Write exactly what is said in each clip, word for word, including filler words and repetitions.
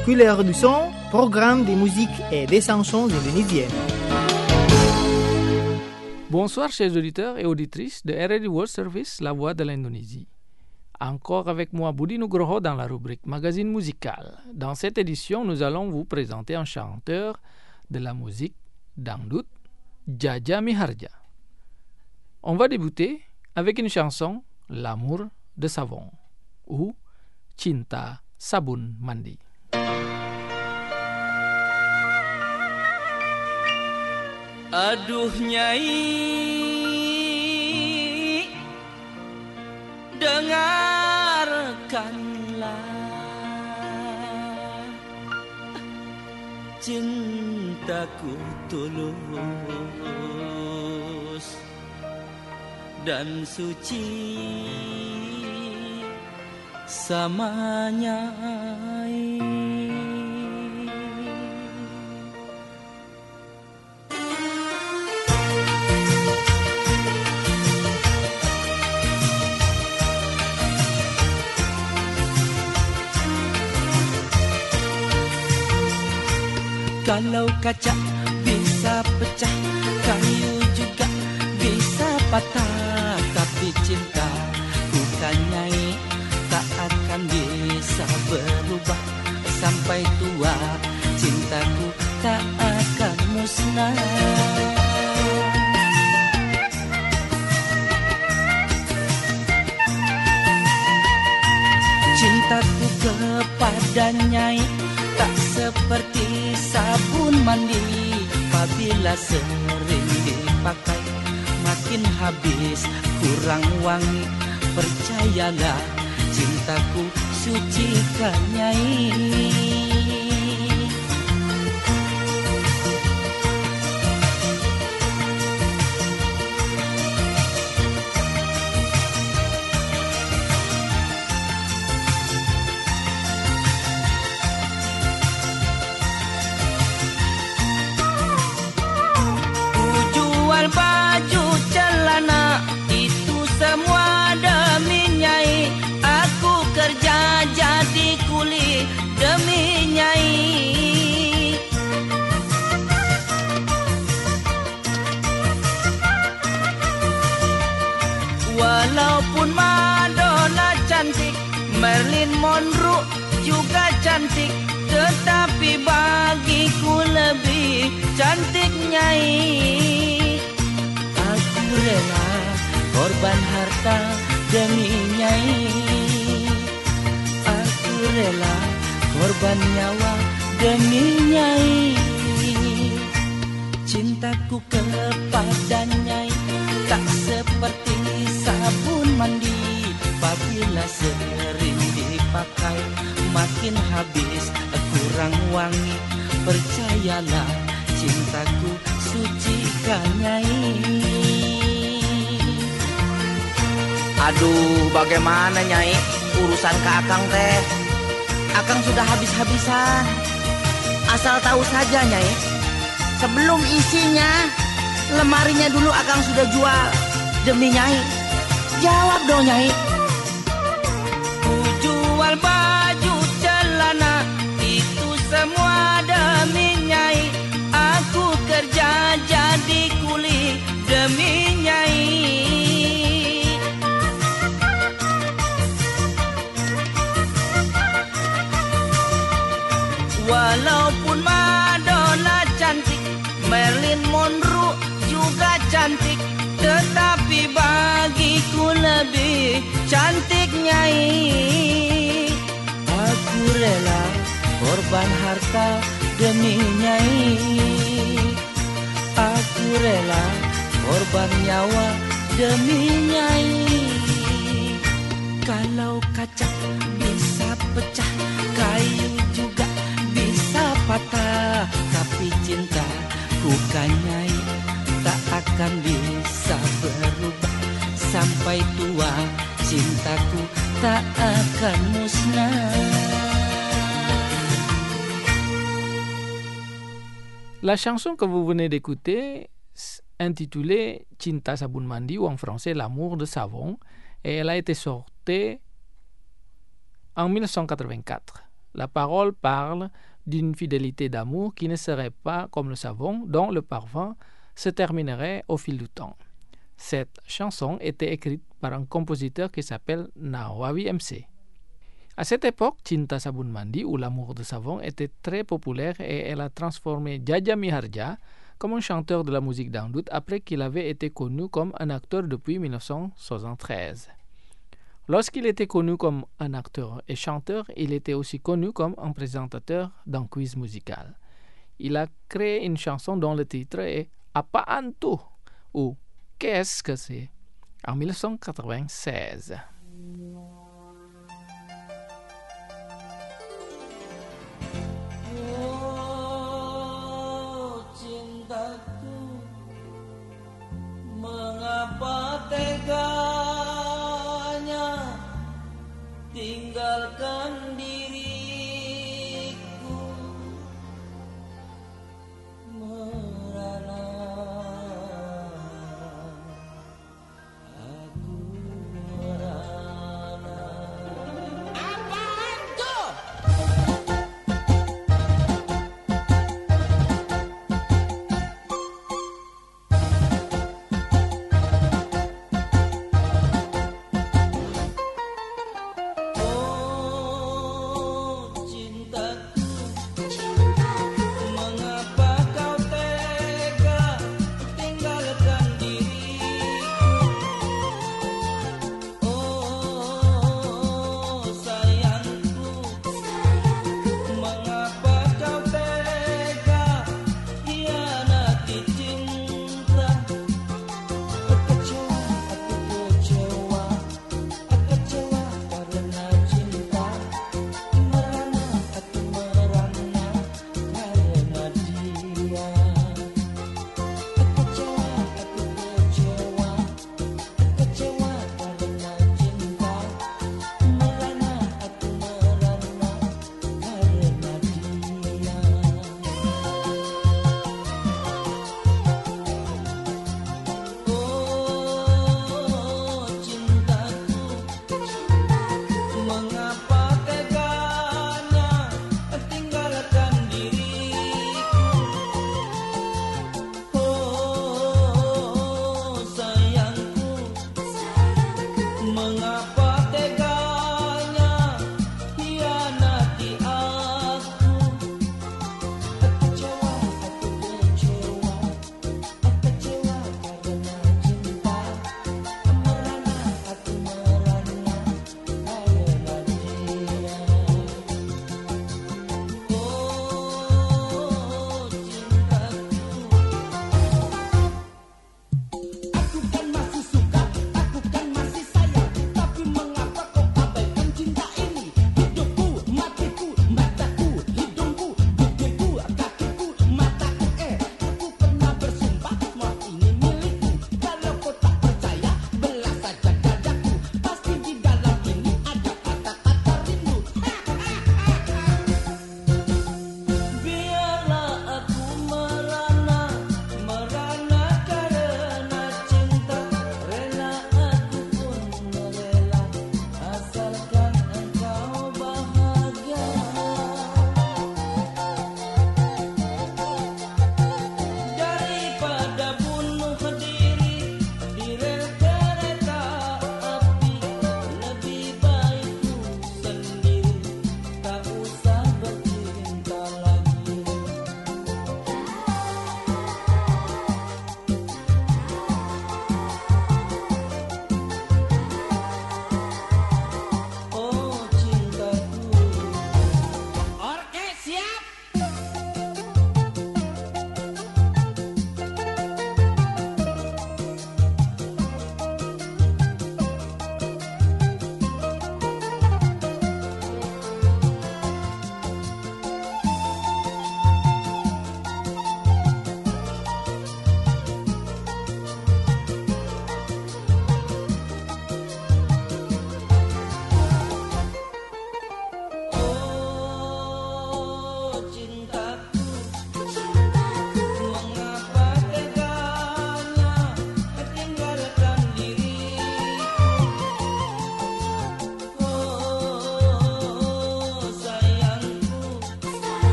Couleur du son, programme des musiques et des chansons indonésiennes. Bonsoir chers auditeurs et auditrices de R R D World Service, la voix de l'Indonésie. Encore avec moi Budi Nugroho dans la rubrique Magazine musical. Dans cette édition, nous allons vous présenter un chanteur de la musique dangdut, Jaja Miharja. On va débuter avec une chanson, L'amour de savon, ou Cinta Sabun Mandi. Aduh Nyai, dengarkanlah cintaku tulus dan suci sama Nyai. Kalau kaca bisa pecah, kayu juga bisa patah, tapi cinta bukan Nyai, tak akan bisa berubah sampai tua. Cintaku tak akan musnah. Cintaku kepada Nyai tak seperti sabun mandi, apabila sering dipakai makin habis kurang wangi. Percayalah cintaku sucikan Nyai. Baju celana itu semua demi Nyai, aku kerja jadi kuli demi Nyai. Walaupun Madonna cantik, Marilyn Monroe juga cantik, tetapi bagiku lebih cantik Nyai. Rela korban harta demi Nyai, aku rela korban nyawa demi Nyai. Cintaku kepada Nyai tak seperti sabun mandi, apabila sering dipakai makin habis kurang wangi. Percayalah cintaku sucikan Nyai. Aduh, bagaimana Nyai? Urusan ke Akang teh, Akang sudah habis-habisan. Asal tahu saja Nyai, sebelum isinya, lemarinya dulu Akang sudah jual demi Nyai. Jawab dong Nyai. Ku jual baju celana itu semua demi Nyai, aku kerja jadi kuli demi Nyai. Walaupun Madonna cantik, Marilyn Monroe juga cantik, tetapi bagiku lebih cantik Nyai. Aku rela korban harta demi Nyai, aku rela korban nyawa demi Nyai. Kalau kaca bisa pecah, kayu juga bisa patah, tapi cinta bukan Nyai, tak akan bisa berubah sampai tua. Cintaku tak akan musnah. La chanson que vous venez d'écouter intitulée Cinta Sabun Mandi ou en français L'amour de savon, et elle a été sortie en mille neuf cent quatre-vingt-quatre. La parole parle d'une fidélité d'amour qui ne serait pas comme le savon dont le parfum se terminerait au fil du temps. Cette chanson était écrite par un compositeur qui s'appelle Nawawi M C. À cette époque, Cinta Sabun Mandi ou l'amour de savon était très populaire et elle a transformé Jaja Miharja comme un chanteur de la musique dangdut après qu'il avait été connu comme un acteur depuis mille neuf cent soixante-treize. Lorsqu'il était connu comme un acteur et chanteur, il était aussi connu comme un présentateur d'un quiz musical. Il a créé une chanson dont le titre est Apaan tuh ou Qu'est-ce que c'est en mille neuf cent quatre-vingt-seize. Oh, cintaku, mengapa teganya tinggalkan diriku, merana aku merana.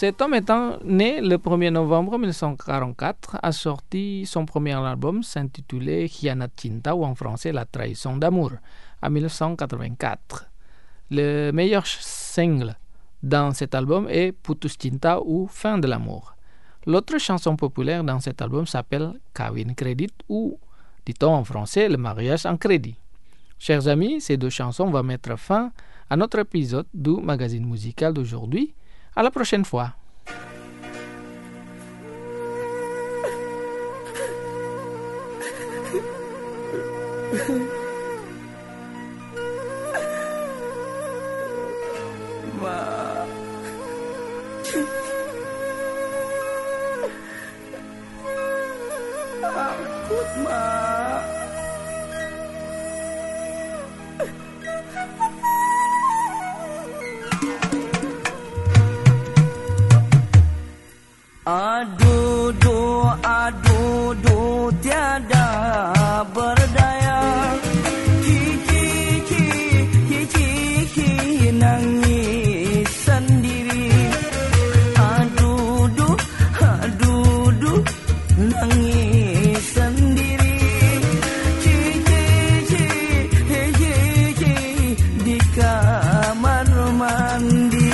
cet homme étant né le premier novembre mille neuf cent quarante-quatre, a sorti son premier album s'intitulé Hianat Cinta ou en français La trahison d'amour en mille neuf cent quatre-vingt-quatre. Le meilleur single dans cet album est Putus Cinta ou Fin de l'amour. L'autre chanson populaire dans cet album s'appelle Kawin Kredit ou, dit-on en français, Le mariage en crédit. Chers amis, ces deux chansons vont mettre fin à notre épisode du magazine musical d'aujourd'hui. À la prochaine fois. Aduh, duh, aduh, duh, tiada berdaya. Kiki, kiki, kiki, nangis sendiri. Aduh, duh, aduh, duh, nangis sendiri. Kiki, kiki, kiki, di kamar mandi.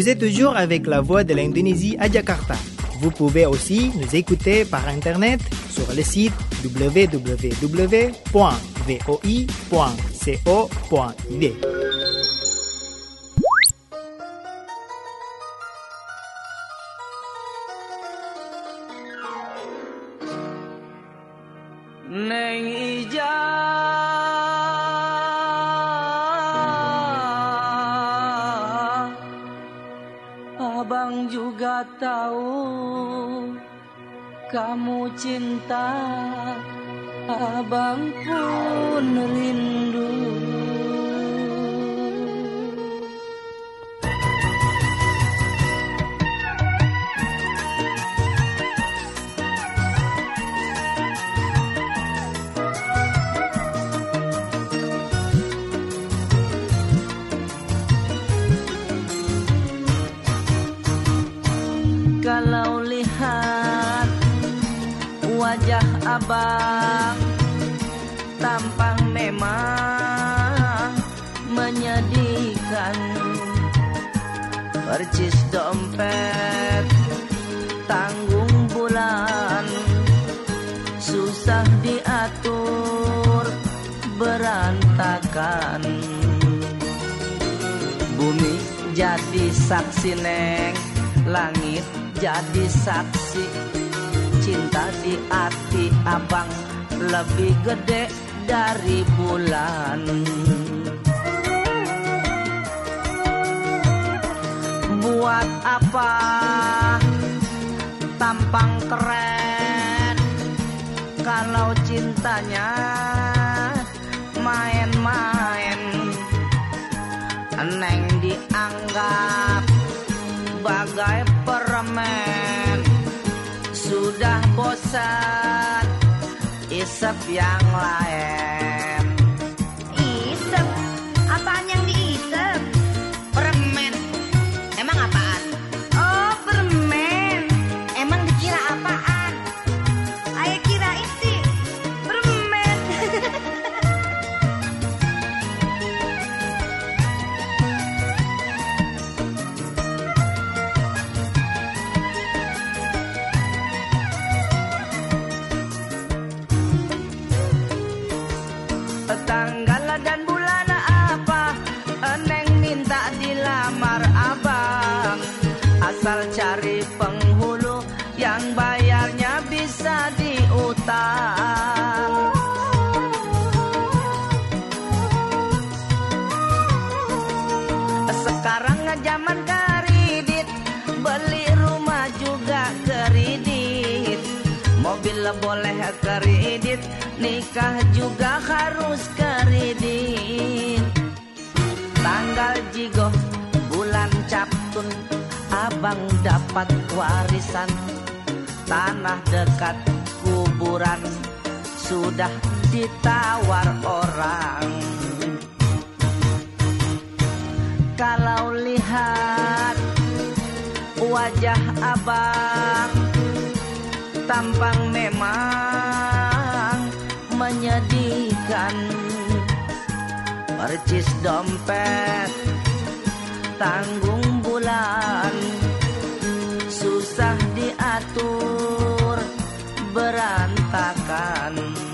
Vous êtes toujours avec la voix de l'Indonésie à Jakarta. Vous pouvez aussi nous écouter par Internet sur le site w w w point voi point co point i d. Neng ija Abang juga tahu kamu cinta, abang pun rindu. Kalau lihat wajah abang, tampang memang menyedihkan. Percis dompet, tanggung bulan, susah diatur, berantakan. Bumi jadi saksi neng, langit jadi saksi, cinta di hati abang lebih gede dari bulan. Buat apa tampang keren kalau cintanya main-main? Neng dianggap bagai permen, sudah bosan isep yang lain. Isep? Apaan yang diisep? Permen. Emang apaan? Oh, permen. Emang dikira apaan? Ayah kirain sih permen. Tanggal dan bulan apa Neng minta dilamar abang, asal cari penghulu yang bayarnya bisa diutang. Sekarang zaman kredit, beli rumah juga kredit, mobil boleh kredit, nikah juga harus kredit. Tanggal jigo bulan Captun, abang dapat warisan tanah dekat kuburan, sudah ditawar orang. Kalau lihat wajah abang, tampang memang menyedihkan. Percis dompet, tanggung bulan, susah diatur, berantakan.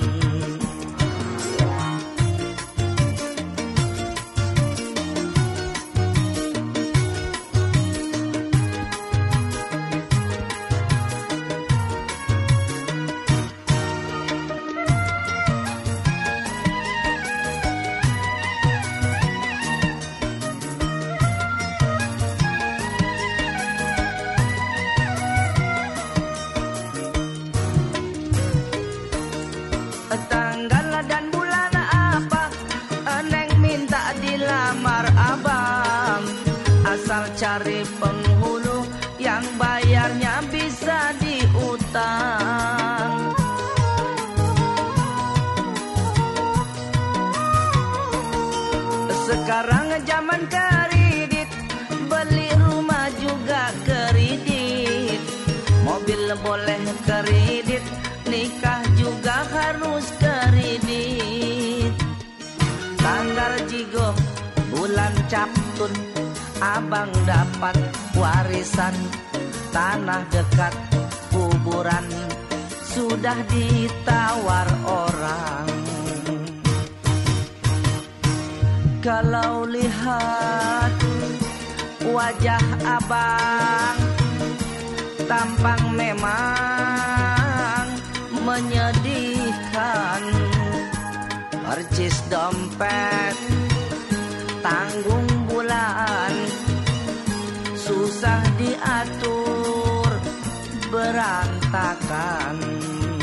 Tanggal dan bulan apa Neng minta dilamar abang, asal cari penghulu yang bayarnya bisa diutang. Sekarang zaman kredit, beli rumah juga kredit, mobil boleh kredit, nikah juga harus kredit. Tanggal jigo bulan Captun, abang dapat warisan tanah dekat kuburan, sudah ditawar orang. Kalau lihat wajah abang, tampang memang menyedihkan. Percis dompet, tanggung bulan, susah diatur, berantakan.